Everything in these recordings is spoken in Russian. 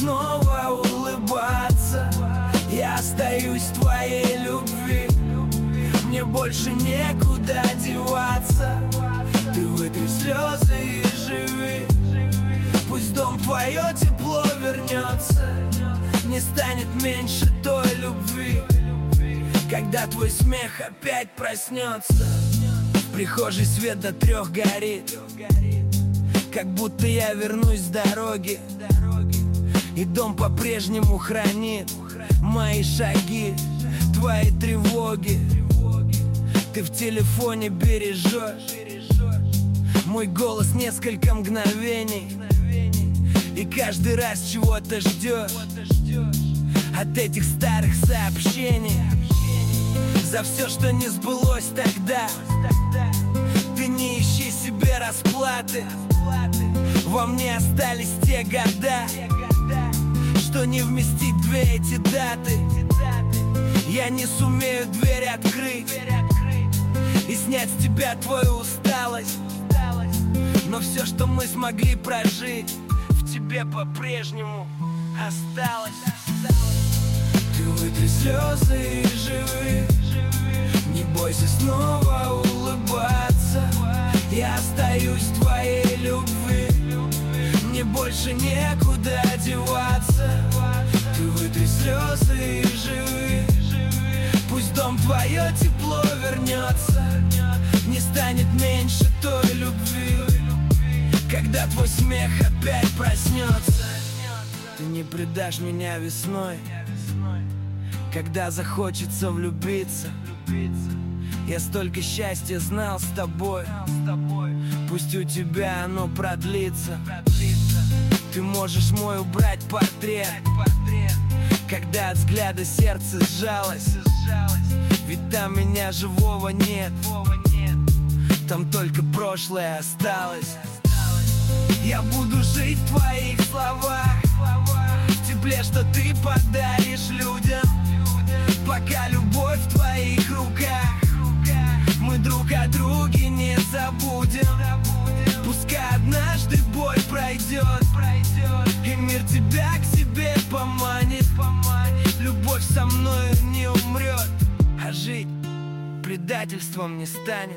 снова улыбаться. Я остаюсь в твоей любви, мне больше некуда деваться. Ты вытри слезы и живи, пусть дом твое тепло вернется. Не станет меньше той любви, когда твой смех опять проснется. В прихожей свет до 3 горит, как будто я вернусь с дороги. И дом по-прежнему хранит мои шаги, твои тревоги. Ты в телефоне бережешь мой голос несколько мгновений, и каждый раз чего-то ждешь от этих старых сообщений. За все, что не сбылось тогда, ты не ищи себе расплаты. Во мне остались те года, что не вместить 2 эти даты. Я не сумею дверь открыть и снять с тебя твою усталость, но все, что мы смогли прожить, в тебе по-прежнему осталось. Ты вытри слезы и живи, не бойся снова улыбаться. Я остаюсь в твоей любви, мне больше некуда деваться. Ты вытри слезы и живи, пусть дом твое тепло вернется. Не станет меньше той любви, когда твой смех опять проснется. Ты не предашь меня весной, когда захочется влюбиться. Я столько счастья знал с тобой, пусть у тебя оно продлится. Ты можешь мой убрать портрет, когда от взгляда сердце сжалось. Ведь там меня живого нет, там только прошлое осталось. Я буду жить в твоих словах, в тепле, что ты подаришь людям. Пока любовь в твоих руках, мы друг о друге не забудем. Пускай однажды боль пройдет, и мир тебя к себе поманит. Любовь со мною не умрет, а жить предательством не станет.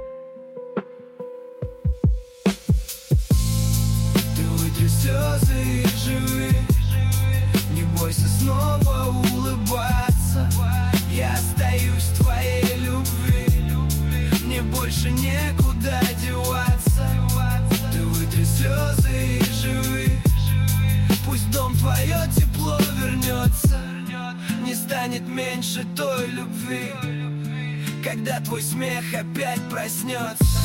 Ты вытри слезы и живи, не бойся снова улыбаться. Я остаюсь в твоей любви, мне больше некуда деваться. Ты вытри слезы и живи, пусть дом твое тепло вернется. Не станет меньше той любви, когда твой смех опять проснется.